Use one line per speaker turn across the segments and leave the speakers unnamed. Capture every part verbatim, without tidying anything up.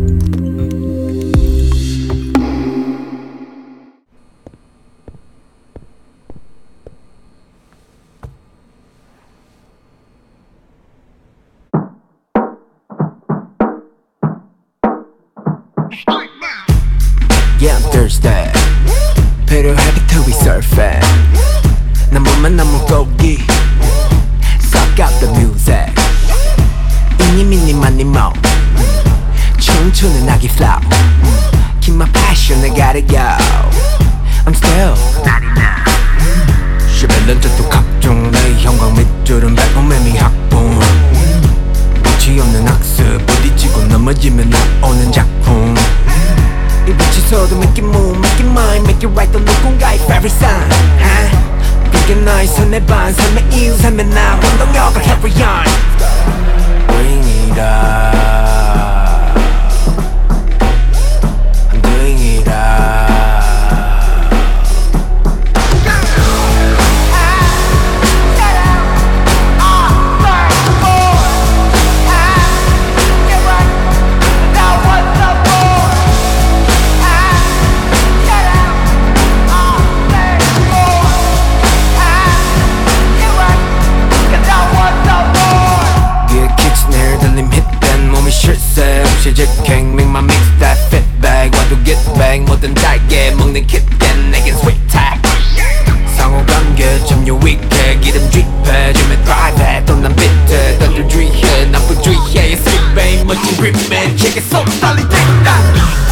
Yeah, I'm thirsty. 필요하게 to be surfing. 난 몸만 난 물고기. Suck out the music. 이니 미니 마니 모. 춤추는 아기 flow. Keep my passion, I gotta go. I'm still ninety-nine. 십일 년째도 각종 내 형광 밑줄은 백범매미 학봉. 끝이 없는 학습 부딪히고 넘어지면 나오는 작품. 이 빛에서도 make it move, make it mine, make it right 또 누군가의 favorite sign. 그게 너의 손에 반 삶의 이유 삶의 나 원동력을 carry on. Bring it up. I'm doing it up. 실직행 make my mix that fit bag 와도 get back 뭐든 달게 먹는 kit겐 내겐 sweet tag 상호관계 참 유익해 기름 drip해 줌에 drive 또 난 비트 던들 주의해 나쁜 주의해 sweet babe 멋진 gripman check it so solid take that.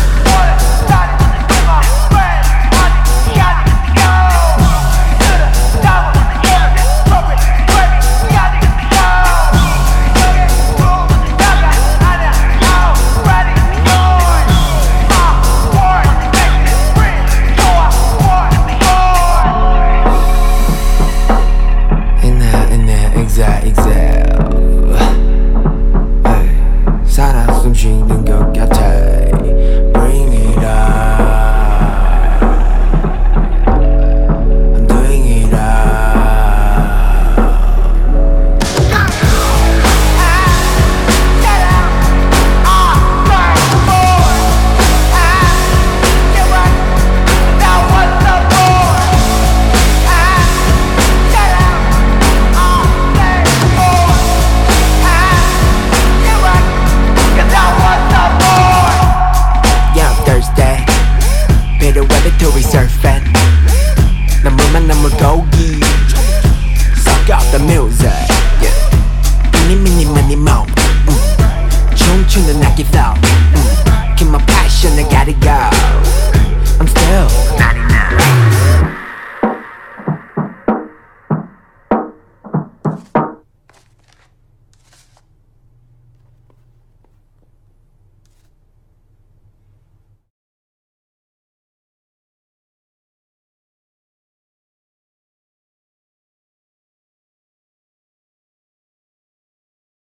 To be surfing 난 물만 난 물고기 Suck out the music yeah. 이니 미니 마니 모 춤추는 아기 flow Keep my passion I gotta go